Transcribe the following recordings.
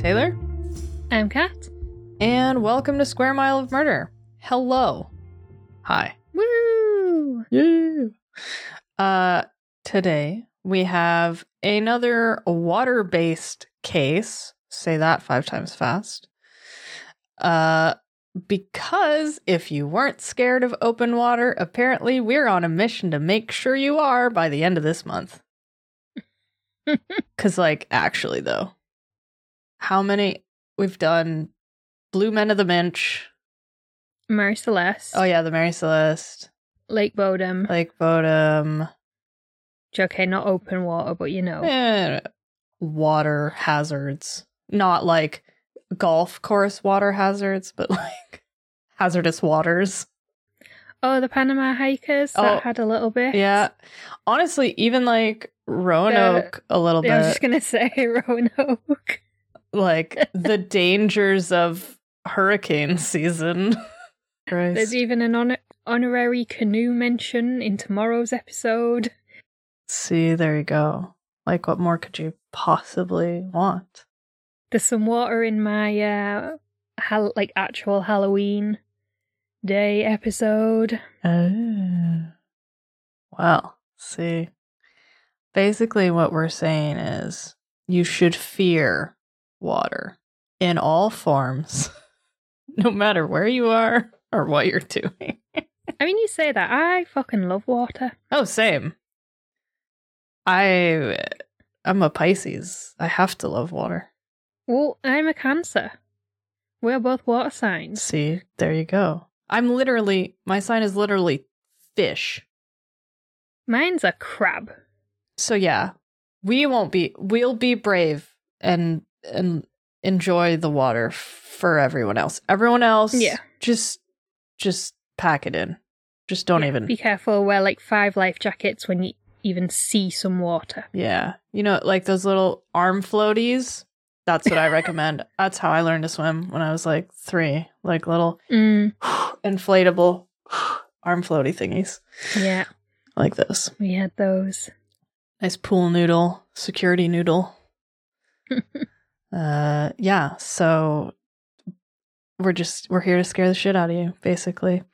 Taylor. I'm Kat. And welcome to Square Mile of Murder. Hello. Hi. Woo! Yeah. Today we have another water-based case. Say that 5 times fast. Because if you weren't scared of open water, apparently we're on a mission to make sure you are by the end of this month. Because, actually, though, how many we've done? Blue Men of the Minch. Mary Celeste. Oh, yeah, the Mary Celeste. Lake Bodom. Okay, not open water, but you know. Water hazards. Not like golf course water hazards, but hazardous waters. Oh, the Panama Hikers. That had a little bit. Yeah. Honestly, even Roanoke a little bit. I was just going to say Roanoke. The dangers of hurricane season. Christ. There's even an honorary canoe mention in tomorrow's episode. See, there you go. What more could you possibly want? There's some water in my actual Halloween day episode. Oh. Well, see. Basically what we're saying is you should fear water in all forms, no matter where you are or what you're doing. I mean, you say that. I fucking love water. Oh, same. I'm a Pisces. I have to love water. Well, I'm a Cancer. We're both water signs. See, there you go. My sign is literally fish. Mine's a crab. So yeah, we'll be brave and enjoy the water for everyone else. Everyone else, yeah, just pack it in. Just don't even. Be careful. Wear 5 life jackets when you even see some water. Yeah, those little arm floaties. That's what I recommend. That's how I learned to swim when I was 3. Little inflatable arm floaty thingies. Yeah, like those. We had those. Nice pool noodle, security noodle. Yeah, so we're here to scare the shit out of you, basically.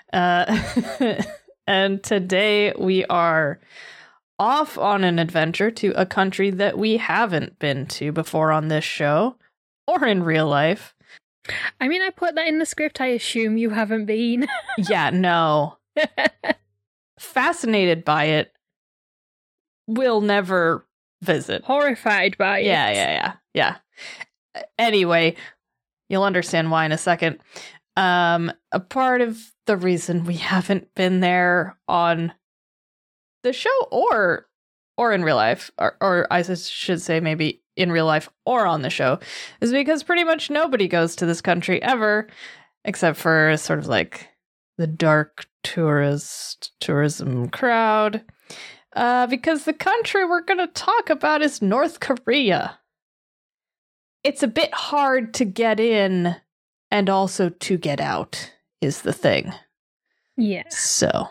And today we are off on an adventure to a country that we haven't been to before on this show or in real life. I mean, I put that in the script. I assume you haven't been. Yeah, no. Fascinated by it. Will never visit. Horrified by it. Yeah. Anyway, you'll understand why in a second. A part of the reason we haven't been there on the show or in real life, or I should say maybe in real life or on the show, is because pretty much nobody goes to this country ever, except for sort of the dark tourism crowd. Because the country we're going to talk about is North Korea. It's a bit hard to get in and also to get out is the thing. Yeah. So,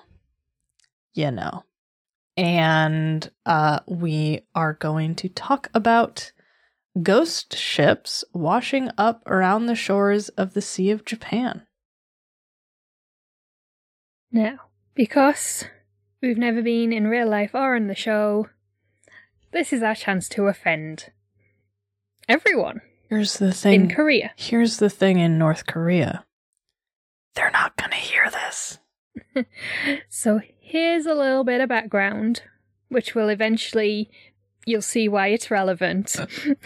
And we are going to talk about ghost ships washing up around the shores of the Sea of Japan. Now, because we've never been in real life or on the show, this is our chance to offend everyone. Here's the thing. In Korea. Here's the thing in North Korea. They're not going to hear this. So here's a little bit of background, which will eventually, you'll see why it's relevant.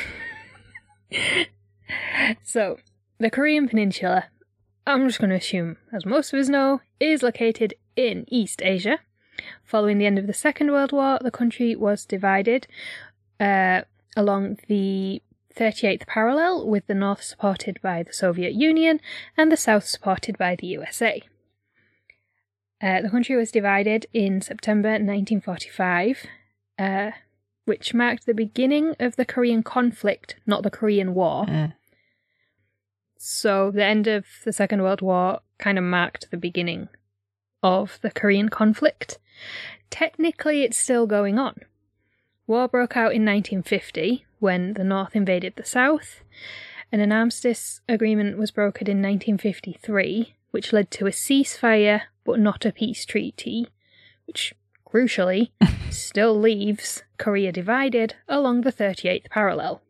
So, the Korean Peninsula, I'm just going to assume, as most of us know, is located in East Asia. Following the end of the Second World War, the country was divided along the 38th parallel, with the north supported by the Soviet Union and the south supported by the USA. The country was divided in September 1945, which marked the beginning of the Korean conflict, not the Korean War. So the end of the Second World War kind of marked the beginning of the Korean conflict. Technically, it's still going on. war broke out in 1950 when the North invaded the South, and an armistice agreement was brokered in 1953, which led to a ceasefire but not a peace treaty, which, crucially, still leaves Korea divided along the 38th parallel.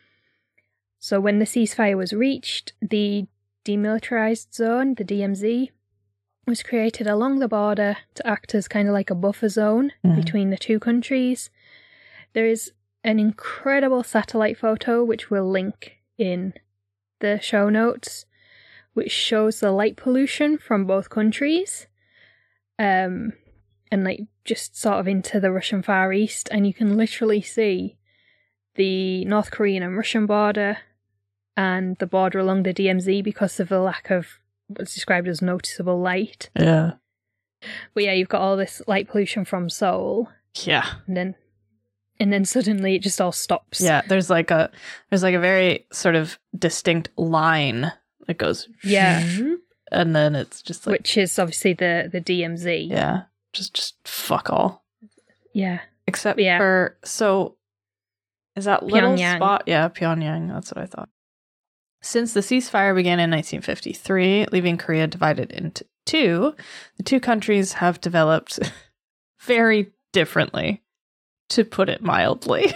So when the ceasefire was reached, the Demilitarized Zone, the DMZ, was created along the border to act as kind of like a buffer zone between the two countries. There is an incredible satellite photo, which we'll link in the show notes, which shows the light pollution from both countries, and like just sort of into the Russian Far East, and you can literally see the North Korean and Russian border and the border along the DMZ because of the lack of what's described as noticeable light. Yeah. But yeah, you've got all this light pollution from Seoul. Yeah. And then suddenly it just all stops. Yeah, there's like a very sort of distinct line that goes. Yeah. And then it's just like, which is obviously the DMZ. Yeah. Just fuck all. Yeah. Except for, so is that little Pyongyang. spot? Yeah, Pyongyang. That's what I thought. Since the ceasefire began in 1953, leaving Korea divided into two, the two countries have developed very differently, to put it mildly.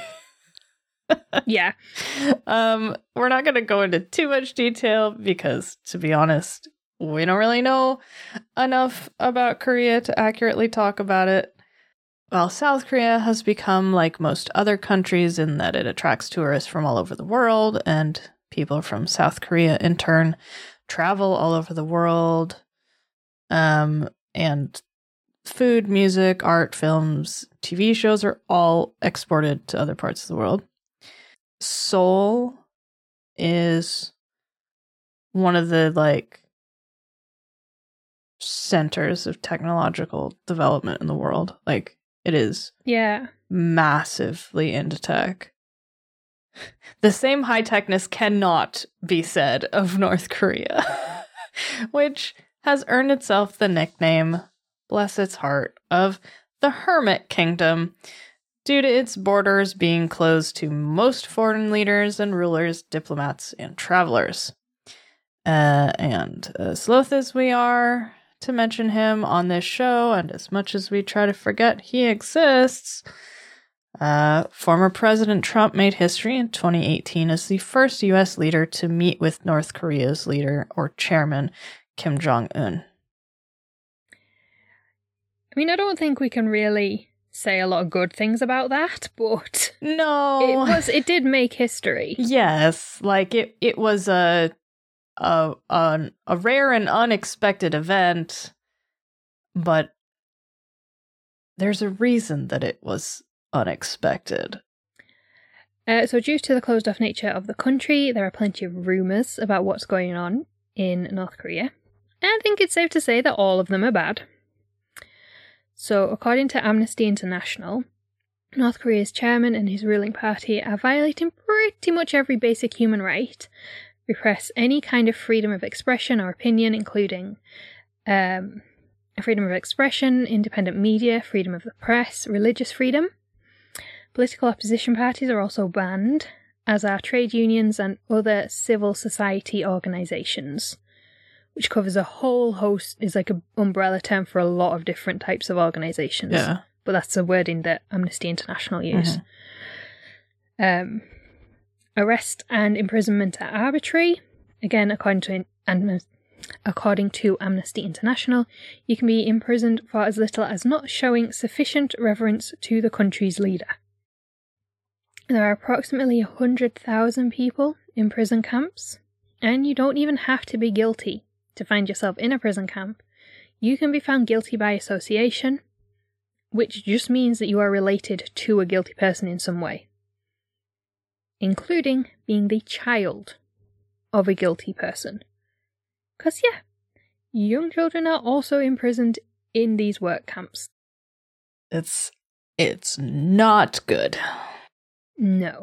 Yeah. We're not going to go into too much detail because, to be honest, we don't really know enough about Korea to accurately talk about it. While South Korea has become like most other countries in that it attracts tourists from all over the world, and people from South Korea in turn travel all over the world. And food, music, art, films, TV shows are all exported to other parts of the world. Seoul is one of the like centers of technological development in the world. Like, it is massively into tech. The same high-techness cannot be said of North Korea, which has earned itself the nickname, bless its heart, of the Hermit Kingdom, due to its borders being closed to most foreign leaders and rulers, diplomats, and travelers. And as loath as we are to mention him on this show, and as much as we try to forget he exists, former President Trump made history in 2018 as the first U.S. leader to meet with North Korea's leader, or chairman, Kim Jong-un. I mean, I don't think we can really say a lot of good things about that, but no, it did make history. Yes, like it was a rare and unexpected event, but there's a reason that it was unexpected. So due to the closed-off nature of the country, there are plenty of rumours about what's going on in North Korea. And I think it's safe to say that all of them are bad. So, according to Amnesty International, North Korea's chairman and his ruling party are violating pretty much every basic human right, repress any kind of freedom of expression or opinion, including freedom of expression, independent media, freedom of the press, religious freedom. Political opposition parties are also banned, as are trade unions and other civil society organisations, which covers a whole host, is like an umbrella term for a lot of different types of organisations. Yeah. But that's the wording that Amnesty International use. Arrest and imprisonment are arbitrary. Again, according to Amnesty International, you can be imprisoned for as little as not showing sufficient reverence to the country's leader. There are approximately 100,000 people in prison camps, and you don't even have to be guilty to find yourself in a prison camp. You can be found guilty by association, which just means that you are related to a guilty person in some way, including being the child of a guilty person. Because, yeah, young children are also imprisoned in these work camps. It's not good. No.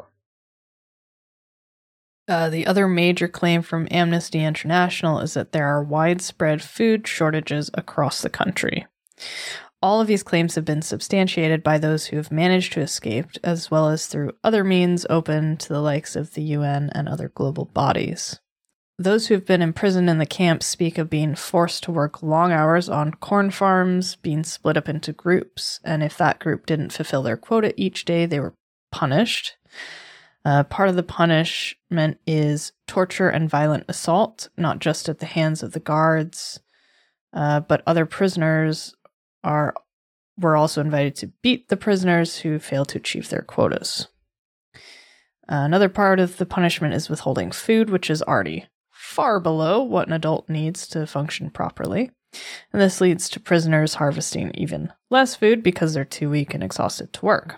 The other major claim from Amnesty International is that there are widespread food shortages across the country. All of these claims have been substantiated by those who have managed to escape, as well as through other means open to the likes of the UN and other global bodies. Those who have been imprisoned in the camps speak of being forced to work long hours on corn farms, being split up into groups, and if that group didn't fulfill their quota each day, they were punished. Part of the punishment is torture and violent assault, not just at the hands of the guards, but other prisoners were also invited to beat the prisoners who failed to achieve their quotas. Another part of the punishment is withholding food, which is already far below what an adult needs to function properly. And this leads to prisoners harvesting even less food because they're too weak and exhausted to work.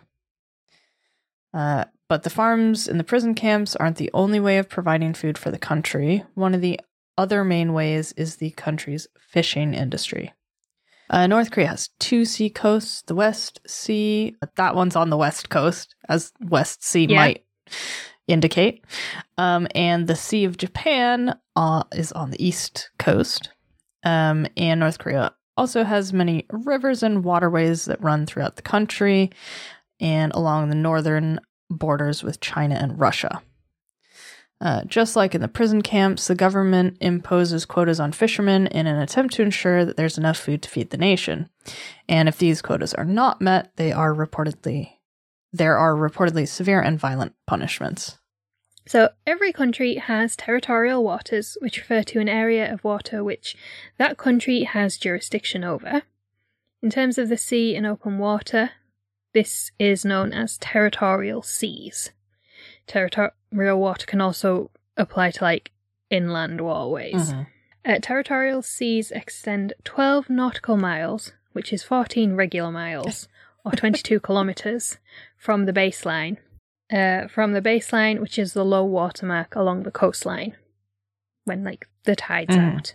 But the farms in the prison camps aren't the only way of providing food for the country. One of the other main ways is the country's fishing industry. North Korea has 2 sea coasts. The West Sea, that one's on the west coast, as West Sea might indicate. And the Sea of Japan is on the east coast. And North Korea also has many rivers and waterways that run throughout the country and along the northern borders with China and Russia. Just like in the prison camps, the government imposes quotas on fishermen in an attempt to ensure that there's enough food to feed the nation. And if these quotas are not met, there are reportedly severe and violent punishments. So every country has territorial waters, which refer to an area of water which that country has jurisdiction over. In terms of the sea and open water, this is known as territorial seas. Territorial water can also apply to, like, inland waterways. Territorial seas extend 12 nautical miles, which is 14 regular miles, or 22 kilometres, from the baseline. Which is the low water mark along the coastline, when, like, the tide's out.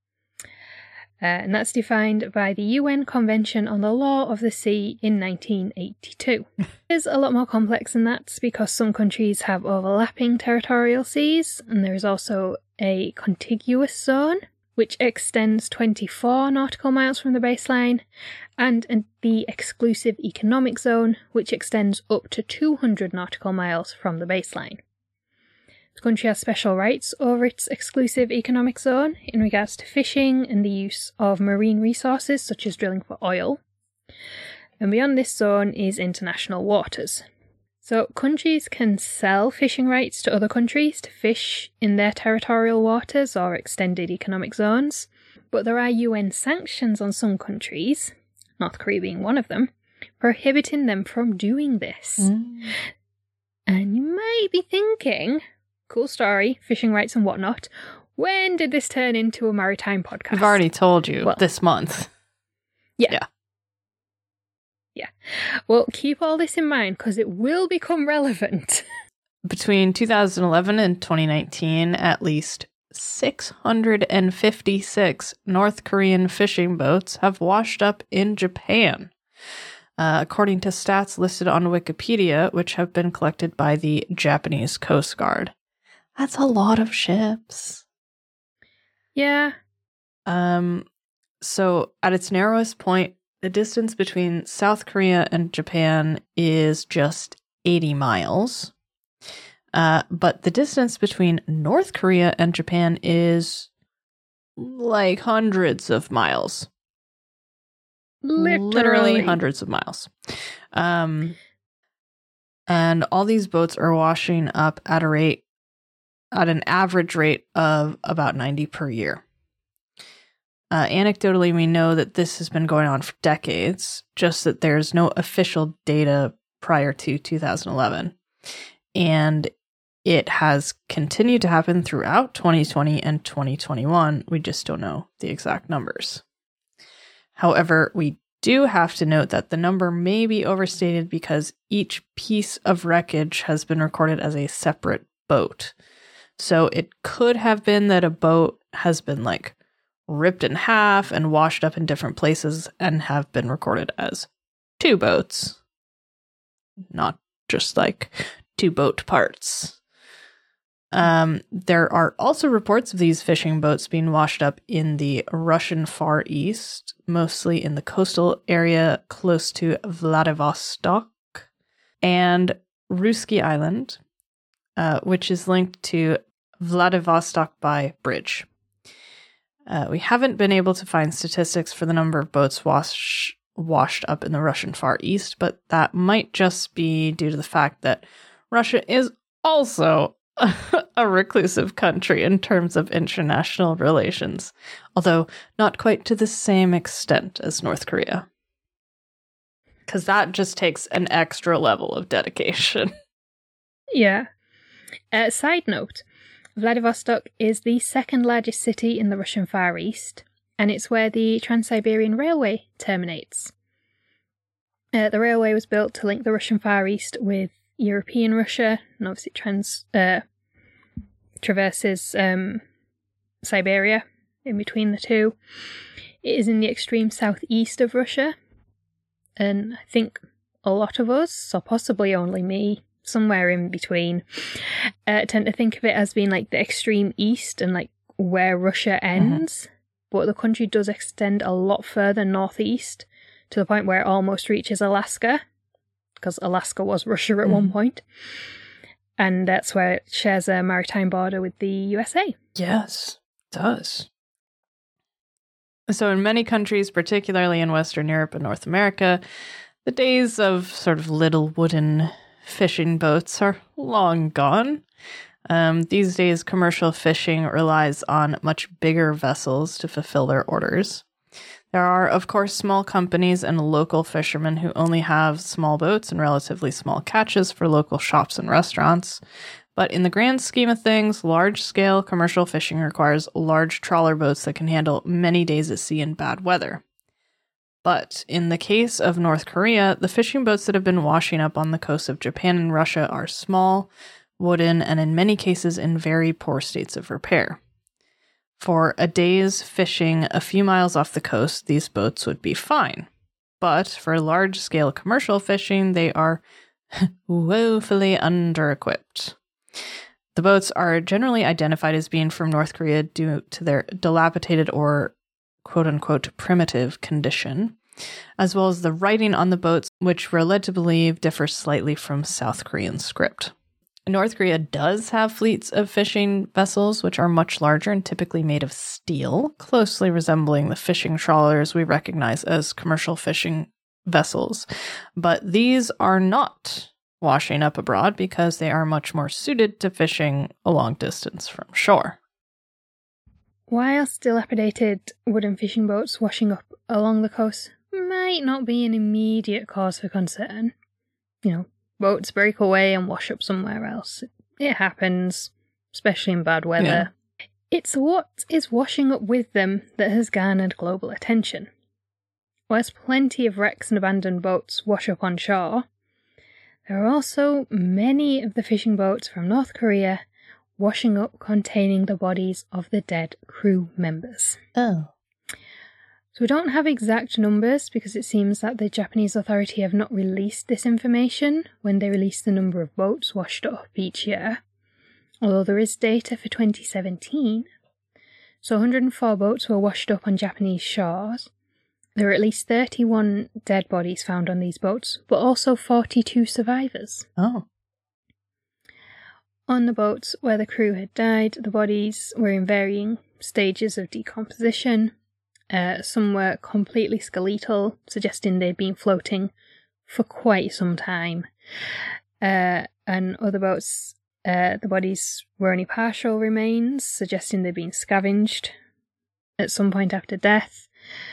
And that's defined by the UN Convention on the Law of the Sea in 1982. It's a lot more complex than that because some countries have overlapping territorial seas, and there is also a contiguous zone, which extends 24 nautical miles from the baseline, and the exclusive economic zone, which extends up to 200 nautical miles from the baseline. The country has special rights over its exclusive economic zone in regards to fishing and the use of marine resources such as drilling for oil. And beyond this zone is international waters. So countries can sell fishing rights to other countries to fish in their territorial waters or extended economic zones, but there are UN sanctions on some countries, North Korea being one of them, prohibiting them from doing this. And you might be thinking, cool story, fishing rights and whatnot. When did this turn into a maritime podcast? I've already told you this month. Yeah. Well, keep all this in mind because it will become relevant. Between 2011 and 2019, at least 656 North Korean fishing boats have washed up in Japan, according to stats listed on Wikipedia, which have been collected by the Japanese Coast Guard. That's a lot of ships. Yeah. So at its narrowest point, the distance between South Korea and Japan is just 80 miles. But the distance between North Korea and Japan is like hundreds of miles. Literally hundreds of miles. And all these boats are washing up at an average rate of about 90 per year. Anecdotally, we know that this has been going on for decades, just that there's no official data prior to 2011. And it has continued to happen throughout 2020 and 2021. We just don't know the exact numbers. However, we do have to note that the number may be overstated because each piece of wreckage has been recorded as a separate boat. So it could have been that a boat has been like ripped in half and washed up in different places and have been recorded as 2 boats, not just like 2 boat parts. There are also reports of these fishing boats being washed up in the Russian Far East, mostly in the coastal area close to Vladivostok and Russky Island, which is linked to Vladivostok by bridge. We haven't been able to find statistics for the number of boats washed up in the Russian Far East, but that might just be due to the fact that Russia is also a reclusive country in terms of international relations, although not quite to the same extent as North Korea. Because that just takes an extra level of dedication. Yeah. Side note, Vladivostok is the second largest city in the Russian Far East, and it's where the Trans-Siberian Railway terminates. The railway was built to link the Russian Far East with European Russia, and obviously traverses Siberia in between the two. It is in the extreme southeast of Russia, and I think a lot of us, or possibly only me, somewhere in between, tend to think of it as being like the extreme east and like where Russia ends, but the country does extend a lot further northeast to the point where it almost reaches Alaska, because Alaska was Russia at one point. And that's where it shares a maritime border with the USA. Yes, it does. So in many countries, particularly in Western Europe and North America, the days of sort of little wooden fishing boats are long gone. These days, commercial fishing relies on much bigger vessels to fulfill their orders. There are, of course, small companies and local fishermen who only have small boats and relatively small catches for local shops and restaurants. But in the grand scheme of things, large-scale commercial fishing requires large trawler boats that can handle many days at sea in bad weather. But in the case of North Korea, the fishing boats that have been washing up on the coast of Japan and Russia are small, wooden, and in many cases in very poor states of repair. For a day's fishing a few miles off the coast, these boats would be fine. But for large-scale commercial fishing, they are woefully under-equipped. The boats are generally identified as being from North Korea due to their dilapidated or quote-unquote primitive condition, as well as the writing on the boats, which we're led to believe differs slightly from South Korean script. North Korea does have fleets of fishing vessels, which are much larger and typically made of steel, closely resembling the fishing trawlers we recognize as commercial fishing vessels. But these are not washing up abroad because they are much more suited to fishing a long distance from shore. Whilst dilapidated wooden fishing boats washing up along the coast might not be an immediate cause for concern, boats break away and wash up somewhere else. It happens, especially in bad weather. Yeah. It's what is washing up with them that has garnered global attention. Whilst plenty of wrecks and abandoned boats wash up on shore, there are also many of the fishing boats from North Korea washing up containing the bodies of the dead crew members. Oh. So we don't have exact numbers because it seems that the Japanese authority have not released this information when they release the number of boats washed up each year, although there is data for 2017. So 104 boats were washed up on Japanese shores. There were at least 31 dead bodies found on these boats, but also 42 survivors. Oh. On the boats where the crew had died, the bodies were in varying stages of decomposition. Some were completely skeletal, suggesting they'd been floating for quite some time. And other boats, the bodies were only partial remains, suggesting they'd been scavenged at some point after death.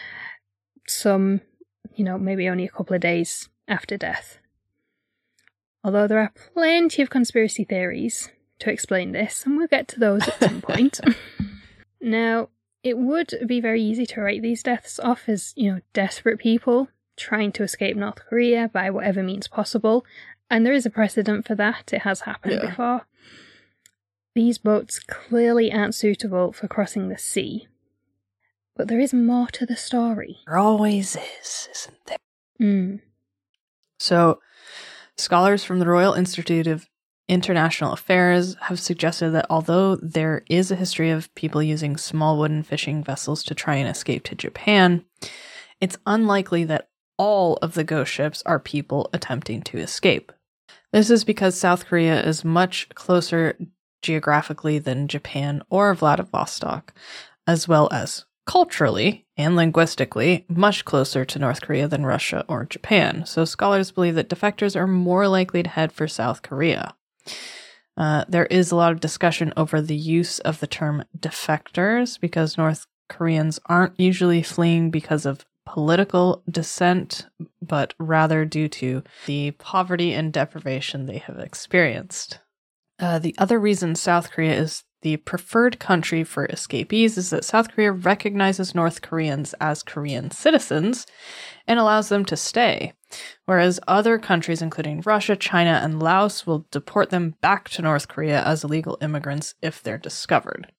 Some, maybe only a couple of days after death. Although there are plenty of conspiracy theories to explain this, and we'll get to those at some point. Now, it would be very easy to write these deaths off as, desperate people trying to escape North Korea by whatever means possible, and there is a precedent for that. It has happened before. These boats clearly aren't suitable for crossing the sea. But there is more to the story. There always is, isn't there? So, scholars from the Royal Institute of International Affairs have suggested that although there is a history of people using small wooden fishing vessels to try and escape to Japan, it's unlikely that all of the ghost ships are people attempting to escape. This is because South Korea is much closer geographically than Japan or Vladivostok, as well as culturally and linguistically much closer to North Korea than Russia or Japan. So scholars believe that defectors are more likely to head for South Korea. There is a lot of discussion over the use of the term defectors because North Koreans aren't usually fleeing because of political dissent, but rather due to the poverty and deprivation they have experienced. The other reason South Korea is the preferred country for escapees is that South Korea recognizes North Koreans as Korean citizens and allows them to stay, whereas other countries, including Russia, China, and Laos, will deport them back to North Korea as illegal immigrants if they're discovered.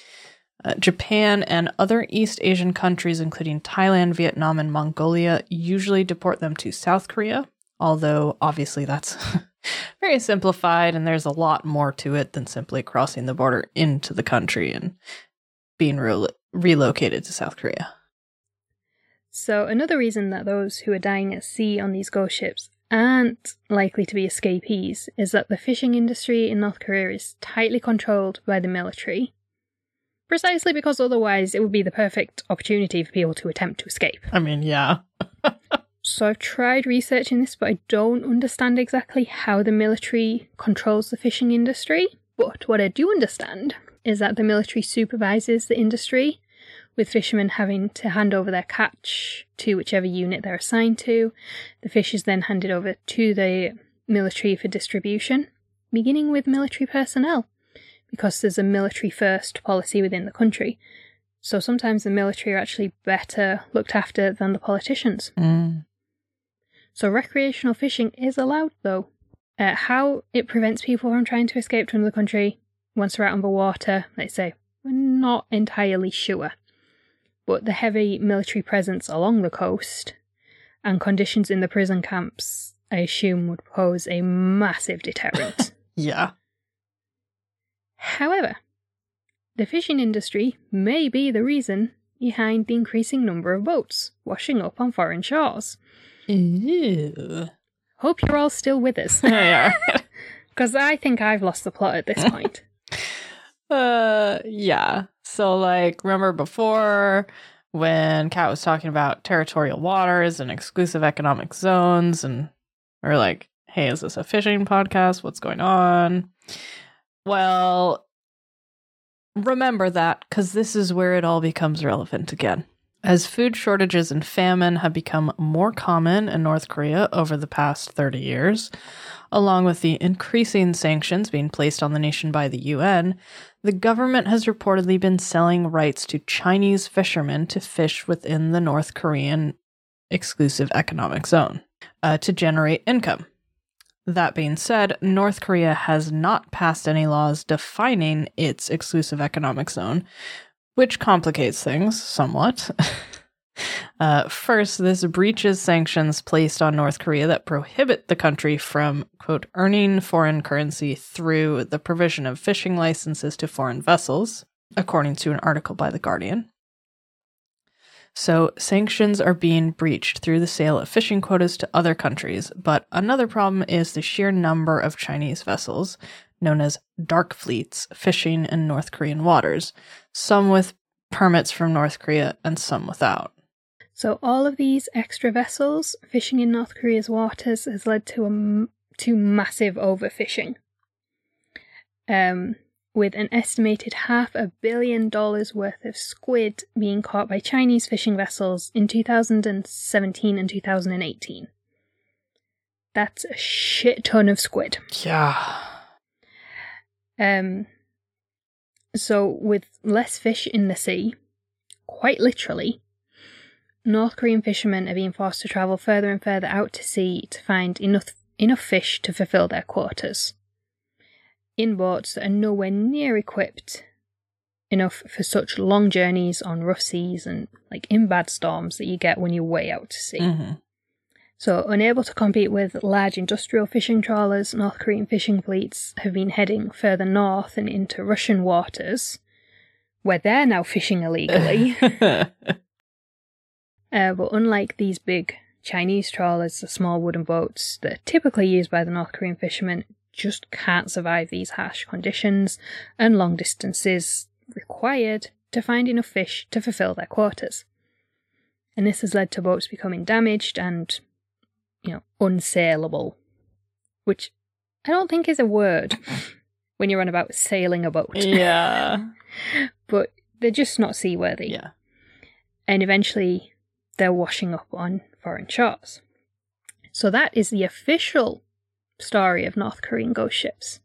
Japan and other East Asian countries, including Thailand, Vietnam, and Mongolia, usually deport them to South Korea, although obviously that's very simplified and there's a lot more to it than simply crossing the border into the country and being relocated to South Korea. So another reason that those who are dying at sea on these ghost ships aren't likely to be escapees is that the fishing industry in North Korea is tightly controlled by the military, precisely because otherwise it would be the perfect opportunity for people to attempt to escape. I mean, yeah. So I've tried researching this, but I don't understand exactly how the military controls the fishing industry. But what I do understand is that the military supervises the industry, with fishermen having to hand over their catch to whichever unit they're assigned to. The fish is then handed over to the military for distribution, beginning with military personnel, because there's a military-first policy within the country. So sometimes the military are actually better looked after than the politicians. So recreational fishing is allowed, though. How it prevents people from trying to escape to another country once they're out on the water, let's say, we're not entirely sure. But the heavy military presence along the coast and conditions in the prison camps, I assume, would pose a massive deterrent. Yeah. However, the fishing industry may be the reason behind the increasing number of boats washing up on foreign shores. Ew. Hope you're all still with us. Yeah. Because I think I've lost the plot at this point. Yeah. So, like, remember before when Kat was talking about territorial waters and exclusive economic zones, and we're like, hey, is this a fishing podcast? What's going on? Well, remember that, because this is where it all becomes relevant again. As food shortages and famine have become more common in North Korea over the past 30 years, along with the increasing sanctions being placed on the nation by the UN, the government has reportedly been selling rights to Chinese fishermen to fish within the North Korean exclusive economic zone to generate income. That being said, North Korea has not passed any laws defining its exclusive economic zone, which complicates things somewhat. First, this breaches sanctions placed on North Korea that prohibit the country from, quote, earning foreign currency through the provision of fishing licenses to foreign vessels, according to an article by The Guardian. So sanctions are being breached through the sale of fishing quotas to other countries, but another problem is the sheer number of Chinese vessels, known as dark fleets, fishing in North Korean waters, some with permits from North Korea and some without. So all of these extra vessels fishing in North Korea's waters has led to massive overfishing. With an estimated $500 million worth of squid being caught by Chinese fishing vessels in 2017 and 2018. That's a shit ton of squid. Yeah. So with less fish in the sea, quite literally, North Korean fishermen are being forced to travel further and further out to sea to find enough fish to fulfill their quotas, in boats that are nowhere near equipped enough for such long journeys on rough seas and like in bad storms that you get when you're way out to sea. Mm-hmm. So, unable to compete with large industrial fishing trawlers, North Korean fishing fleets have been heading further north and into Russian waters, where they're now fishing illegally. But unlike these big Chinese trawlers, the small wooden boats that are typically used by the North Korean fishermen just can't survive these harsh conditions and long distances required to find enough fish to fulfill their quotas. And this has led to boats becoming damaged and, unsaleable, which I don't think is a word when you're on about sailing a boat. Yeah. But they're just not seaworthy. Yeah. And eventually they're washing up on foreign shores. So that is the official story of North Korean ghost ships.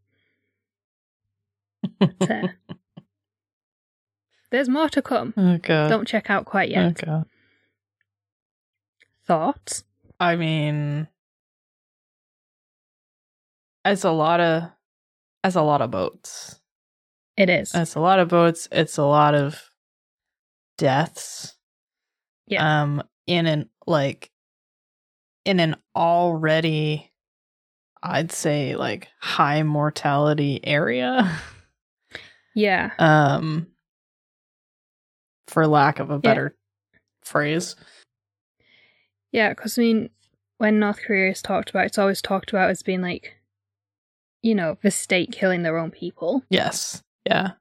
So, there's more to come. Oh, God. Don't check out quite yet. Oh, God. Thoughts? I mean, it's a lot of boats. It is. It's a lot of boats. It's a lot of deaths. Yeah. In an already, I'd say, like, high mortality area. Yeah. For lack of a better phrase. Yeah, because when North Korea is talked about, it's always talked about as being like, the state killing their own people. Yes. Yeah.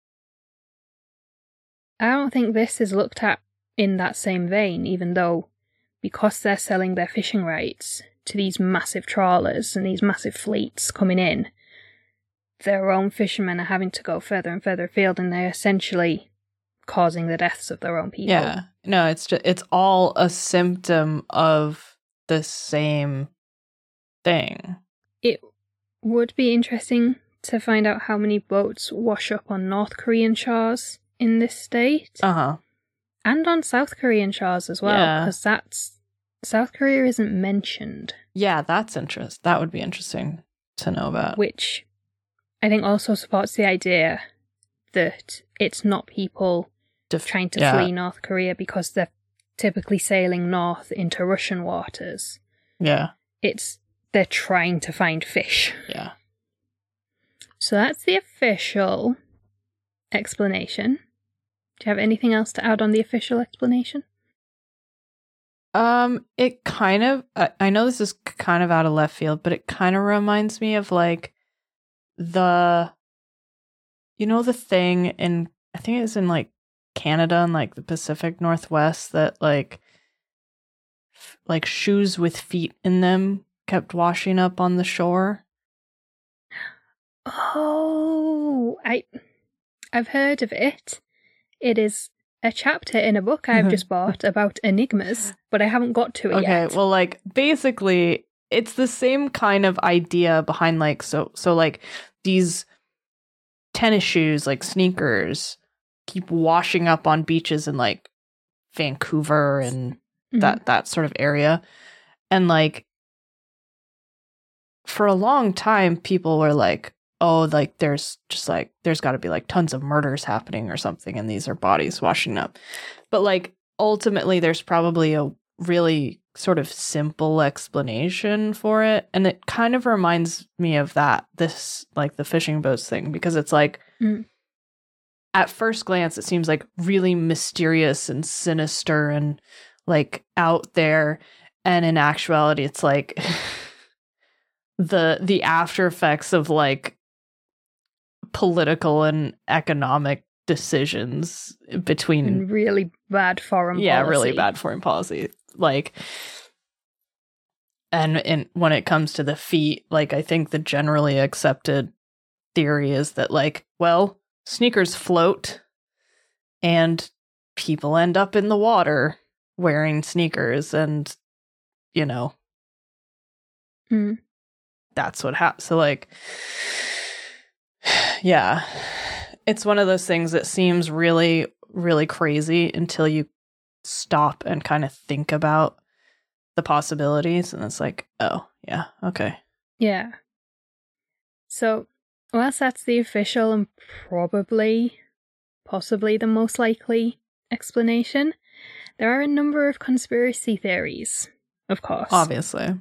I don't think this is looked at in that same vein, even though because they're selling their fishing rights to these massive trawlers and these massive fleets coming in, their own fishermen are having to go further and further afield, and they're essentially causing the deaths of their own people. Yeah. No, it's all a symptom of the same thing. It would be interesting to find out how many boats wash up on North Korean shores in this state. Uh-huh. And on South Korean shores as well, because South Korea isn't mentioned. Yeah, that's interesting. That would be interesting to know about. Which I think also supports the idea that it's not people trying to flee North Korea because they're typically sailing north into Russian waters. Yeah. They're trying to find fish. Yeah. So that's the official explanation. Do you have anything else to add on the official explanation? It kind of, I know this is kind of out of left field, but it kind of reminds me of like the thing in, I think it's in like Canada and like the Pacific Northwest that like shoes with feet in them kept washing up on the shore. Oh, I've heard of it. It is a chapter in a book I've just bought about enigmas, but I haven't got to it yet. Okay, well, like, basically, it's the same kind of idea behind, like, so like, these tennis shoes, like, sneakers, keep washing up on beaches in, like, Vancouver and that sort of area. And, like, for a long time, people were like, oh, like, there's got to be, like, tons of murders happening or something, and these are bodies washing up. But, like, ultimately, there's probably a really sort of simple explanation for it. And it kind of reminds me of this, like, the fishing boats thing, because it's, like, at first glance, it seems, like, really mysterious and sinister and, like, out there. And in actuality, it's, like, the after effects of, like, political and economic decisions between and really bad foreign policy. Yeah, really bad foreign policy. Like, and when it comes to the feet, like, I think the generally accepted theory is that, like, well, sneakers float and people end up in the water wearing sneakers, and that's what happens. So, like, yeah, it's one of those things that seems really, really crazy until you stop and kind of think about the possibilities, and it's like, oh, yeah, okay. Yeah. So, whilst that's the official and possibly the most likely explanation, there are a number of conspiracy theories of course. Obviously.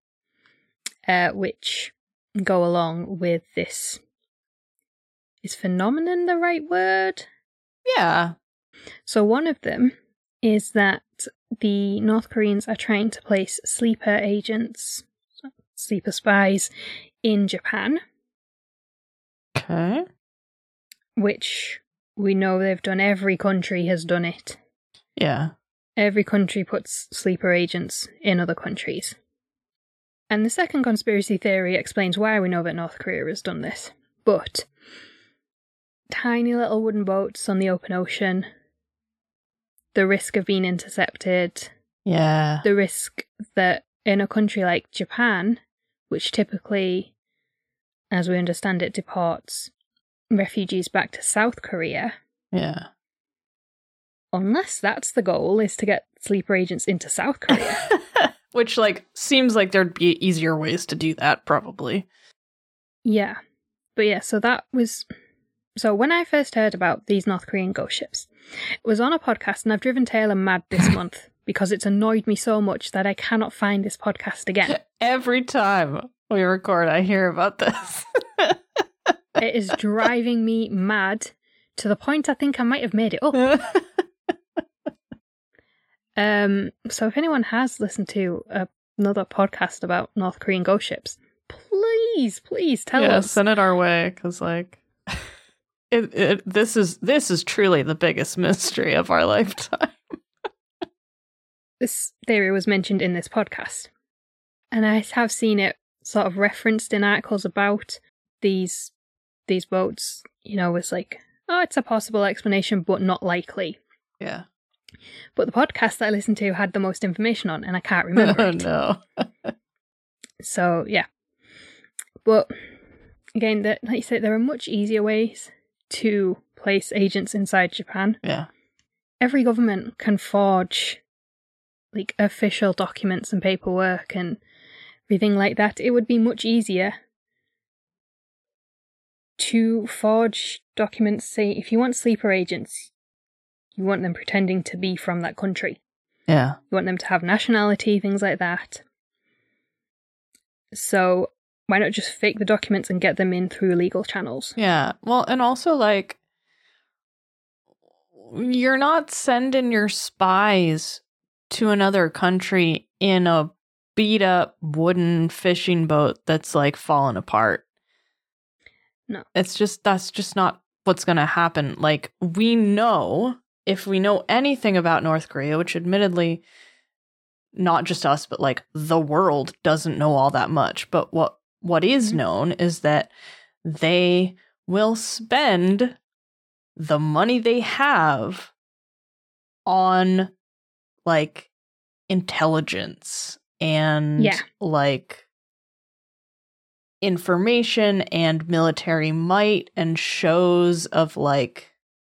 Which go along with this. Is phenomenon the right word? Yeah. So one of them is that the North Koreans are trying to place sleeper agents, sleeper spies, in Japan. Okay. Which we know they've done. Every country has done it. Yeah. Every country puts sleeper agents in other countries. And the second conspiracy theory explains why we know that North Korea has done this. But tiny little wooden boats on the open ocean, the risk of being intercepted, Yeah. the risk that in a country like Japan, which typically, as we understand it, deports refugees back to South Korea. Yeah. Unless that's the goal, is to get sleeper agents into South Korea. Which, like, seems like there'd be easier ways to do that, probably. Yeah. But yeah, so that was... So when I first heard about these North Korean ghost ships, it was on a podcast, and I've driven Taylor mad this month because it's annoyed me so much that I cannot find this podcast again. Every time we record, I hear about this. It is driving me mad to the point I think I might have made it up. So if anyone has listened to another podcast about North Korean ghost ships, please tell us. Send it our way, because, like, this is truly the biggest mystery of our lifetime. This theory was mentioned in this podcast, and I have seen it sort of referenced in articles about these boats. You know, it's like, oh, it's a possible explanation, but not likely. Yeah. But the podcast that I listened to had the most information on, and I can't remember it. No. So, yeah. But, again, like you said, there are much easier ways to place agents inside Japan. Yeah. Every government can forge, like, official documents and paperwork and everything like that. It would be much easier to forge documents, say, if you want sleeper agents, you want them pretending to be from that country. Yeah. You want them to have nationality, things like that. So why not just fake the documents and get them in through legal channels? Yeah. Well, and also, like, you're not sending your spies to another country in a beat up wooden fishing boat that's, like, falling apart. No. That's just not what's going to happen. Like, we know, if we know anything about North Korea, which admittedly, not just us, but, like, the world doesn't know all that much. But what is known is that they will spend the money they have on, like, intelligence and, like, information and military might and shows of, like,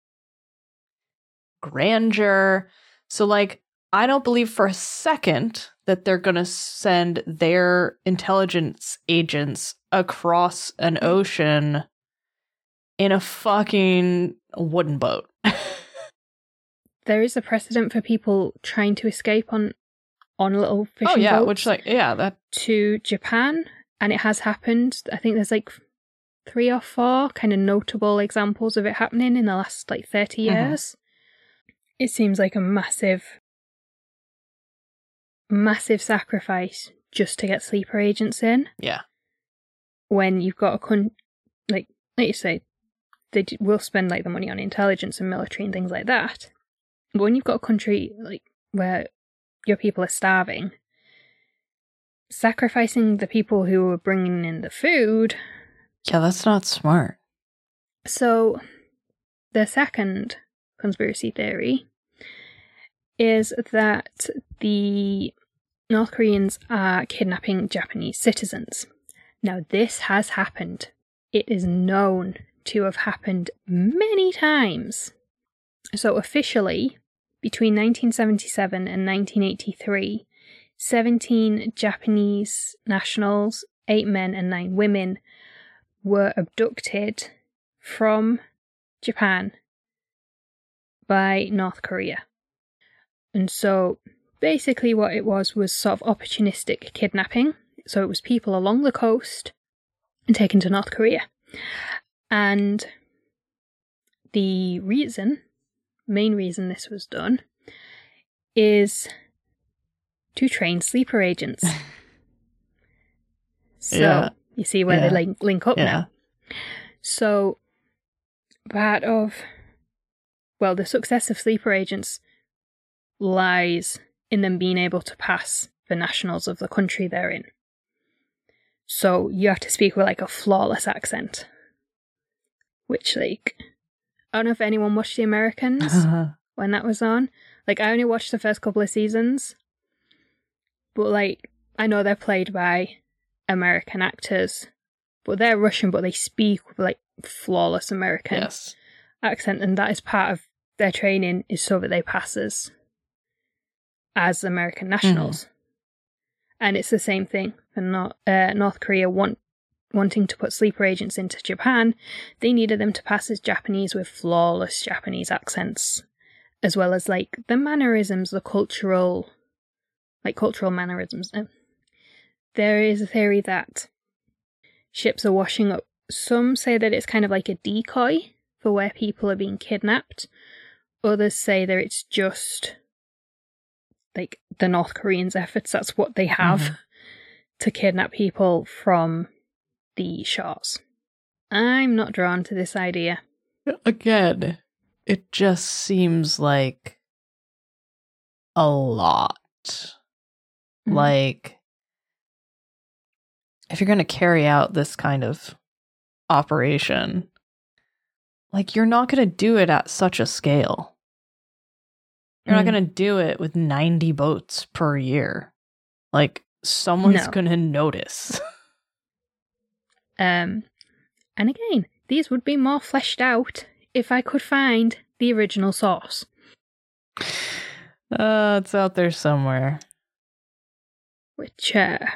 grandeur. So, like, I don't believe for a second that they're going to send their intelligence agents across an ocean in a fucking wooden boat. There is a precedent for people trying to escape on little fishing boats. Which, like, that to Japan, and it has happened. I think there's like 3 or 4 kind of notable examples of it happening in the last like 30 years. It seems like a massive sacrifice just to get sleeper agents in. Yeah. When you've got like you say, they will spend like the money on intelligence and military and things like that. But when you've got a country like where your people are starving, sacrificing the people who are bringing in the food... Yeah, that's not smart. So, the second conspiracy theory is that the North Koreans are kidnapping Japanese citizens. Now, this has happened. It is known to have happened many times. So, officially, between 1977 and 1983, 17 Japanese nationals, 8 men and 9 women, were abducted from Japan by North Korea. And so basically what it was sort of opportunistic kidnapping. So it was people along the coast and taken to North Korea. And the main reason this was done, is to train sleeper agents. So you see where they link up now. So part of, the success of sleeper agents lies in them being able to pass the nationals of the country they're in. So you have to speak with a flawless accent. Which I don't know if anyone watched The Americans when that was on. I only watched the first couple of seasons. But I know they're played by American actors. But they're Russian, but they speak with flawless American accent. And that is part of their training, is so that they pass as American nationals. And it's the same thing for North Korea wanting to put sleeper agents into Japan. They needed them to pass as Japanese with flawless Japanese accents, as well as the mannerisms, the cultural mannerisms. There is a theory that ships are washing up. Some say that it's kind of like a decoy for where people are being kidnapped. Others say that it's just the North Koreans' efforts. That's what they have to kidnap people from the shores. I'm not drawn to this idea. Again, it just seems like a lot. If you're going to carry out this kind of operation, you're not going to do it at such a scale. You're not going to do it with 90 boats per year. Someone's going to notice. And again, these would be more fleshed out if I could find the original source. It's out there somewhere. Which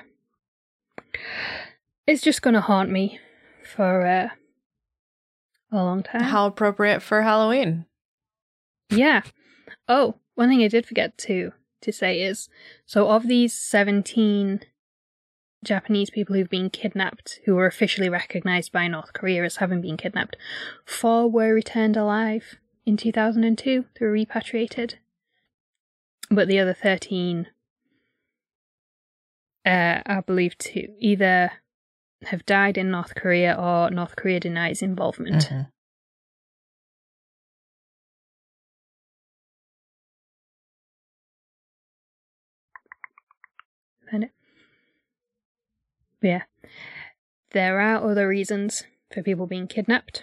is just going to haunt me for a long time. How appropriate for Halloween. Yeah. Oh, one thing I did forget to say is, so of these 17 Japanese people who've been kidnapped, who were officially recognised by North Korea as having been kidnapped, 4 were returned alive in 2002. They were repatriated. But the other 13 are believed to either have died in North Korea or North Korea denies involvement. Yeah. There are other reasons for people being kidnapped.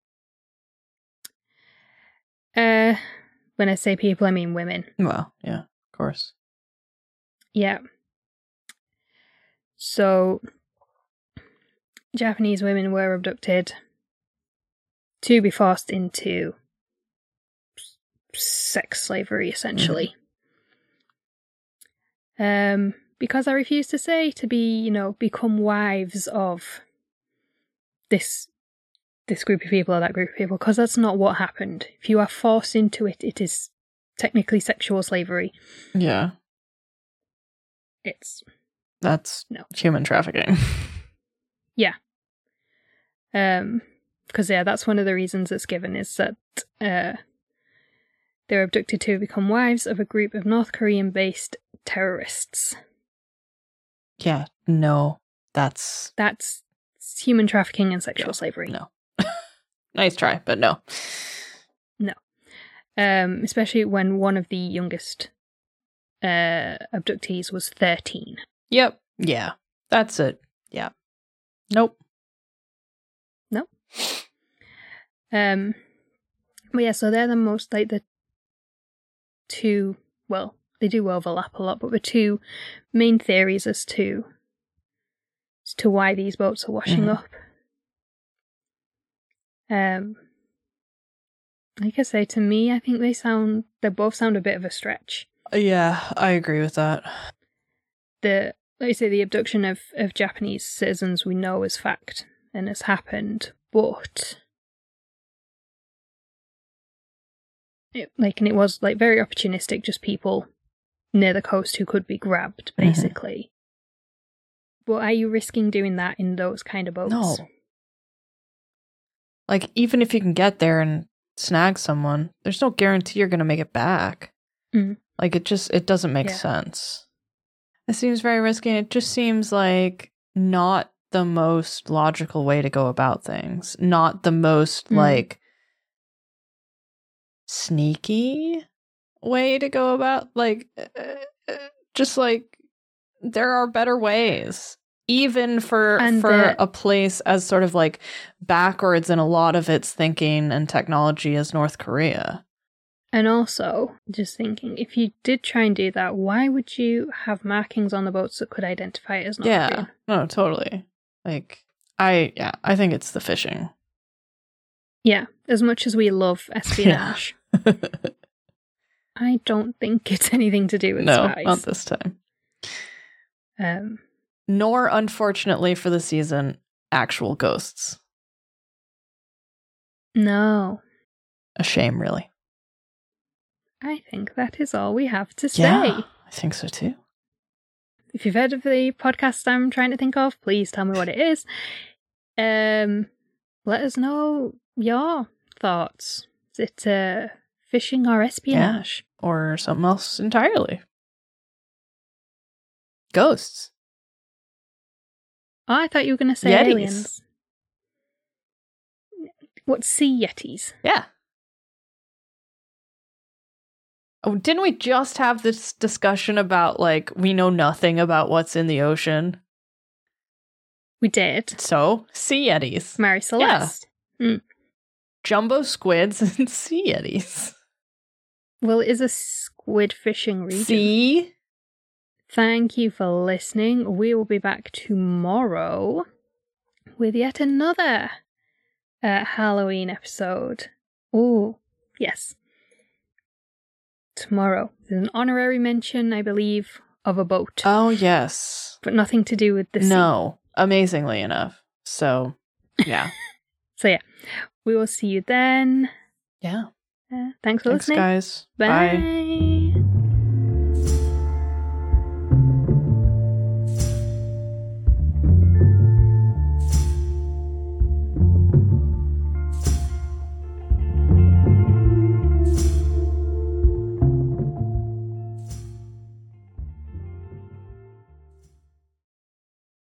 When I say people, I mean women. Well, yeah, of course. Yeah. So, Japanese women were abducted to be forced into sex slavery, essentially. Because I refuse to say to be, become wives of this group of people or that group of people, because that's not what happened. If you are forced into it, it is technically sexual slavery. Yeah. That's human trafficking. Yeah. Because that's one of the reasons it's given, is that they're abducted to become wives of a group of North Korean-based terrorists. Yeah, no, that's human trafficking and sexual slavery. No. Nice try, but no. No. Especially when one of the youngest abductees was 13. Yep. Yeah. That's it. Yeah. Nope. Nope. But yeah, so they're the most, the two, well, they do overlap a lot, but the two main theories as to why these boats are washing up. Like I say, to me, I think they both sound a bit of a stretch. Yeah, I agree with that. Like I say, the abduction of Japanese citizens we know is fact and has happened, but it was very opportunistic, just people near the coast who could be grabbed, basically. But are you risking doing that in those kind of boats? No. Like, even if you can get there and snag someone, there's no guarantee you're going to make it back. Like, it doesn't make sense. It seems very risky, and it just seems like not the most logical way to go about things. Not the most, like, sneaky way to go about, like, just, like, there are better ways. Even for a place as sort of, like, backwards in a lot of its thinking and technology as North Korea. And also, just thinking, if you did try and do that, why would you have markings on the boats that could identify it as North Korean? No, totally. Like, I think it's the fishing. Yeah, as much as we love espionage. I don't think it's anything to do with spies. No, not this time. Nor, unfortunately for the season, actual ghosts. No. A shame, really. I think that is all we have to say. Yeah, I think so too. If you've heard of the podcast I'm trying to think of, please tell me what it is. Let us know your thoughts. Is it fishing or espionage? Yeah, or something else entirely. Ghosts. Oh, I thought you were going to say Yetis. aliens. What, sea yetis? Yeah. Oh, didn't we just have this discussion about, like, we know nothing about what's in the ocean? We did. So, sea yetis. Mary Celeste. Yeah. Jumbo squids and sea yetis. Well, it is a squid fishing region. See? Thank you for listening. We will be back tomorrow with yet another Halloween episode. Oh, yes. Tomorrow. There's an honorary mention, I believe, of a boat. Oh, yes. But nothing to do with the sea. No, amazingly enough. So, yeah. So, yeah. We will see you then. Yeah. Thanks for listening. Thanks, guys. Bye. Bye.